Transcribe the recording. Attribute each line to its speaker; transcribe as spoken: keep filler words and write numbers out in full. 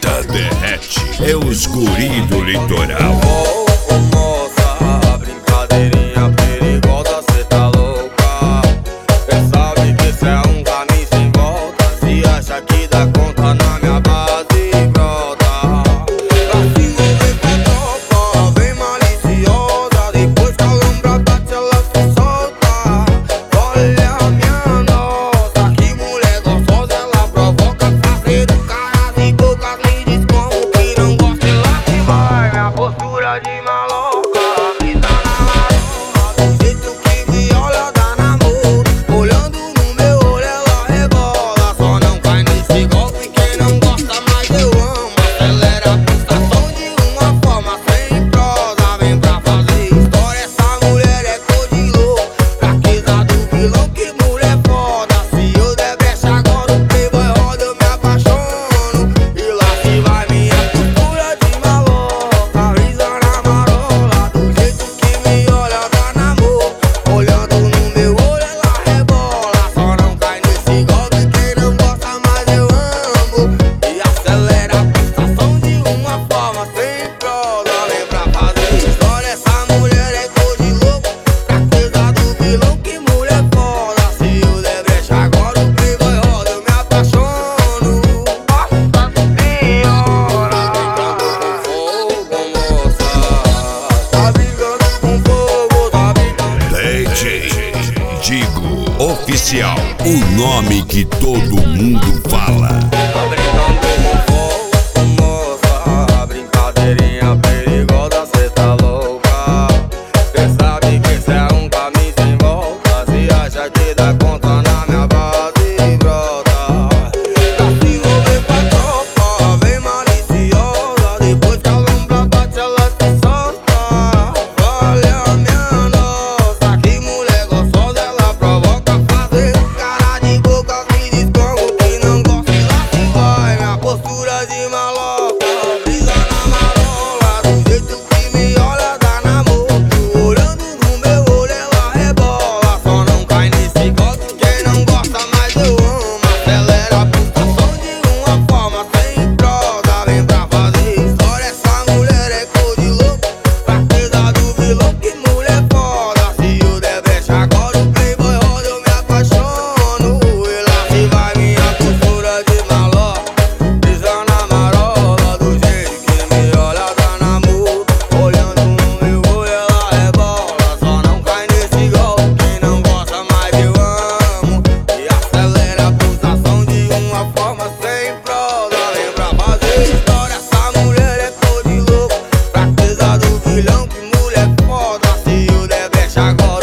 Speaker 1: fita derrete. É os guri do litoral.
Speaker 2: Ô, ô, moça, brincadeirinha perigosa, cê tá louca. Cê sabe que cê é um caminho sem volta. Se acha que dá conta na minha base, brota. Pra cima vem pra tropa, vem maliciosa. Depois que a lombra bate, ela se solta. Olha minha nossa, que mulher gostosa. Ela provoca fazer do cara e bocas lindas como que não gosta. E lá que vai minha postura de maloca. Grita na marola, do jeito que me olha dá namoro. Olhando no meu olho ela rebola. Só não cai nesse golpe, quem não gosta mais eu amo. Acelera a pulsação de uma forma sem prosa. Vem pra fazer história, essa mulher é cor de louco. Fraqueza do vilão, que mulher foda. Se eu der brecha agora o playboy roda, eu me apaixono. E lá se vai minha postura de maloca. Brisa na marola, do jeito que me olha dá namoro. Olhando no meu olho ela rebola. Só não cai nesse golpe, quem não gosta mais eu amo. E acelera a pulsação de uma forma sem prosa. Vem pra fazer história, essa mulher é cor de louco. Fraqueza do vilão, que mulher foda. Se eu der brecha agora o playboy roda, eu me apaixono. Tá brincando com fogo, moça. Tá brincando com fogo, tá brincando.
Speaker 1: D J Digo Oficial, o nome que todo mundo fala.
Speaker 2: Tá brincando com fogo, moça. Brincadeirinha perigosa, cê tá louca. Cê sabe que cê é um caminho sem volta. Se acha que dá conta na minha base, brota. Pra cima vem pra tropa, vem maliciosa. Depois que a lombra bate, ela se solta. Olha minha nossa, que mulher gostosa. Ela provoca fazer cara de boca, me diz como que não gosta. E lá se vai minha postura de maloca. Brisa na marola, do jeito que me olha dá namoro. Olhando no meu olho ela rebola. Só não cai nesse golpe, quem não gosta mais eu amo. Acelera a pulsação de uma forma sem prosa. Vem pra fazer história, essa mulher é cor de louco. Fraqueza do vilão, que mulher foda. Se eu der brecha agora o playboy roda, eu me apaixono. E lá se vai minha postura de maloca. Brisa na marola, do jeito que me olha dá namoro. Olhando no meu olho ela rebola. Só não cai nesse golpe, quem não gosta mais eu amo. E acelera a pulsação de uma forma sem prosa. Vem pra fazer história, essa mulher é cor de louco. Fraqueza do vilão, que mulher foda. Se eu der brecha agora